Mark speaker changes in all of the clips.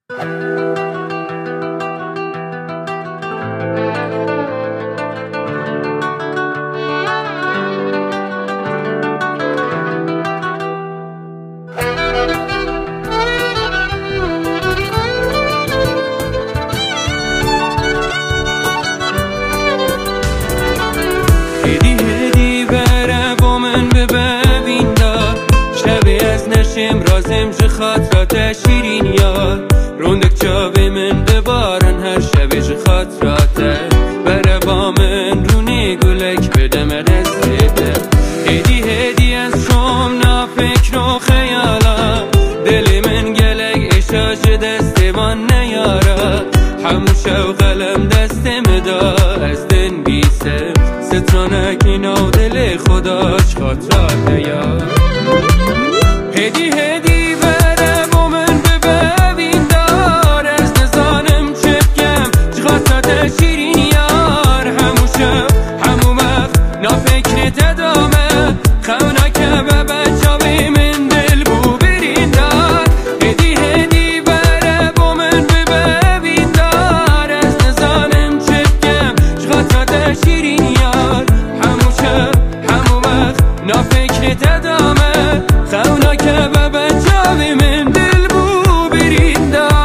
Speaker 1: امروز خاطرات شیرین یاد روندک چاوی من ببارن هر شبیش خاطراته بره با من رونی گلک بدم رسیده هدی از شم نا فکر و خیالا دلی من گلک اشاش دستوان نیارا هموشه و قلم دست مدا از دن بیسه سترانکی نو دل خداش خاطراته یاد هدی بره با من ببین دار از نزانم چکم خاطرات شیرین یار هموشه همو وقت نافکرت دامه خونا که به بچاوی من دل بو برین دار هدی بره با من ببین دار از نزانم چکم خاطرات شیرین یار هموشه همو وقت نافکرت دامه خونا که به بچاوی من دل بو برین دار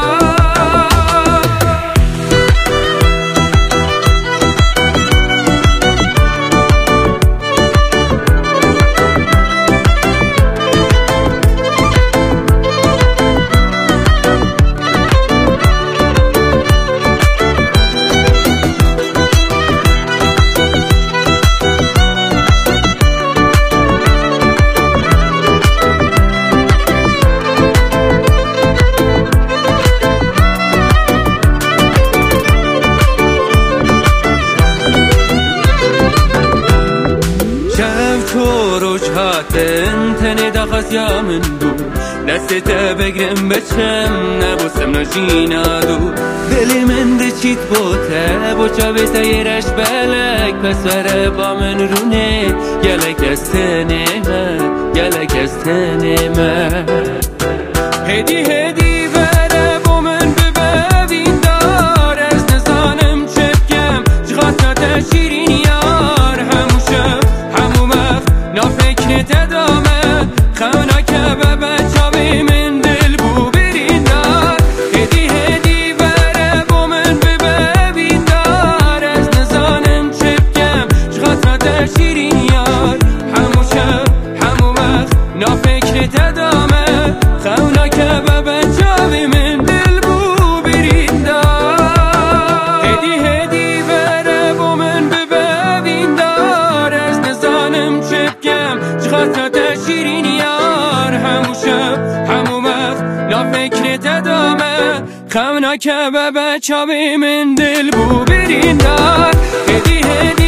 Speaker 1: روش هاتن تنی داخت یا من دو دستت بگرم بچم نبوسم نجینا دو دلی من دچیت بوته بوچا به سیرش بلک پس وره با من رونه گلک از تنمه هدی بره با من ببین دار از نزانم چکم خاطرات شیرین یار هموشه همو وقت نافکرت دامه خونا که به بچاوی من دل بو برین دار هدی بره با من ببین دار از نزانم چکم خاطرات شیرین یار هموشه همو وقت نافکرت دامه خونا که به بچاوی من دل بو برین دار هدی بره با من ببین دار از نزانم چکم خاطرات شیرین یار هموشه همو وقت نافکرت دامه خونا که به بچاوی من دل بو برین دار هدی